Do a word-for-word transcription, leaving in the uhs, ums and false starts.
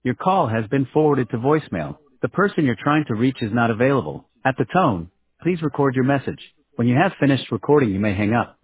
Your call has been forwarded to voicemail. The person you're trying to reach is not available. At the tone, please record your message. When you have finished recording, you may hang up.